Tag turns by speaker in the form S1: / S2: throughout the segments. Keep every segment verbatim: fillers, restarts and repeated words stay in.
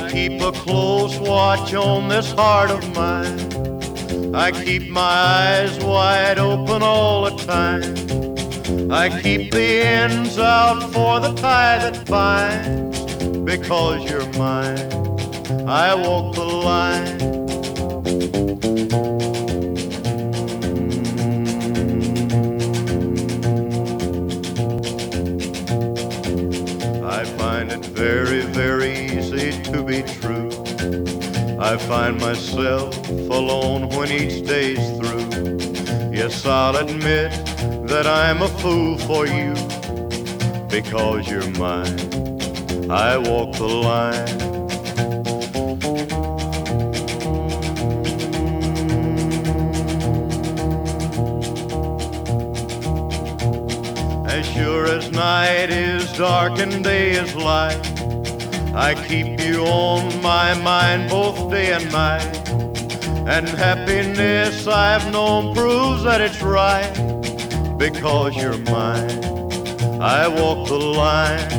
S1: I keep a close watch on this heart of mine. I keep my eyes wide open all the time. I keep the ends out for the tie that binds. Because you're mine, I walk the line. I find it very, very easy to be true. I find myself alone when each day's through. Yes, I'll admit that I'm a fool for you. Because you're mine, I walk the line. As sure as night is dark and day is light, I keep you on my mind both day and night. And happiness I've known proves that it's right. Because you're mine, I walk the line.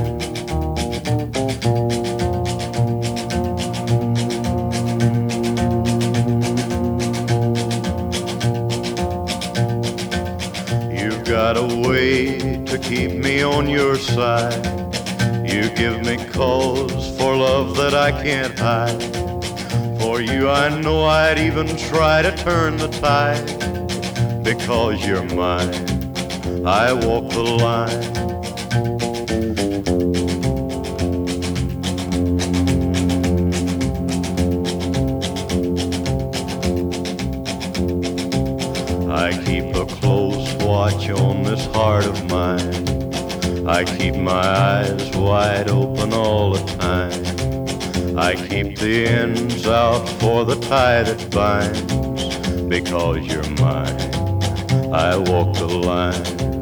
S1: You've got a way to keep me on your side. You give me cause for love that I can't hide. For you I know I'd even try to turn the tide. Because you're mine, I walk the line. I keep a close watch on this heart of mine. I keep my eyes wide open all the time. I keep the ends out for the tie that binds. Because you're mine, I walk the line.